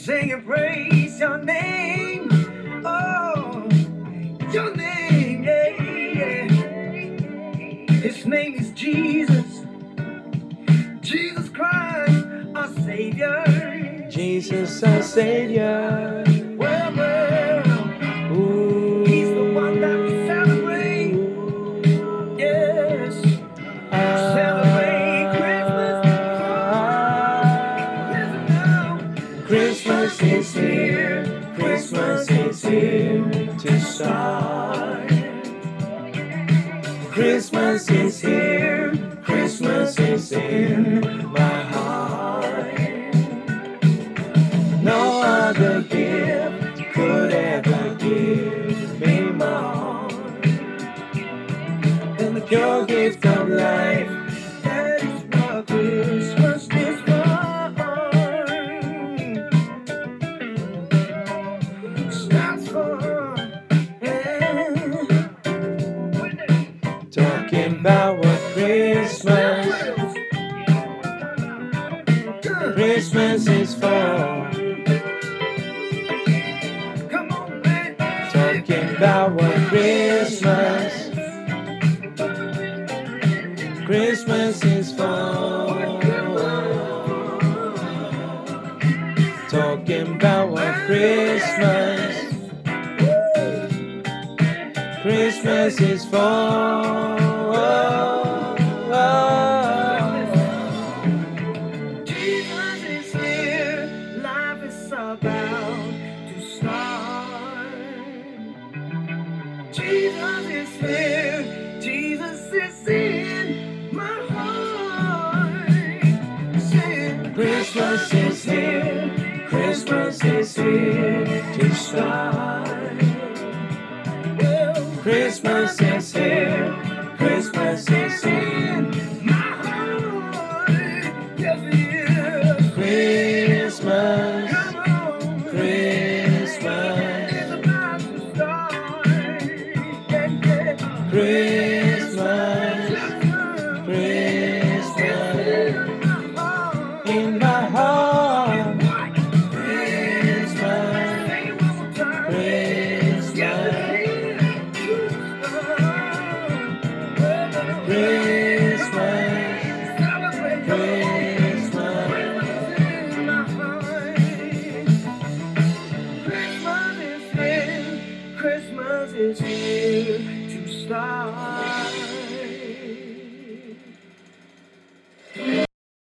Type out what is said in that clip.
Sing and praise your name. Oh, your name, yeah, yeah. His name is Jesus. Jesus Christ, our Savior. Jesus, our Savior. Well, well. Ooh. He's the one that we celebrate. Yes. Celebrate Christmas. Christmas is here. Christmas is here to start. Christmas is here. Christmas is in my heart. No other gift could ever give me more than the pure gift of life. That is what Christmas is for. Stands for. Talking about what Christmas is for. Come on, man. Talking about what Christmas is for. Talking about what Christmas is for. Jesus is here, life is about to start. Jesus is here, Jesus is in my heart. Sing. Christmas is here, Christmas is here to start. Christmas is here, Christmas is in my heart. Yes, it is. Christmas, Come on. Christmas, It's about to start. Yeah, yeah. Christmas, Christmas, in my heart. Christmas, Christmas, Christmas is here to start.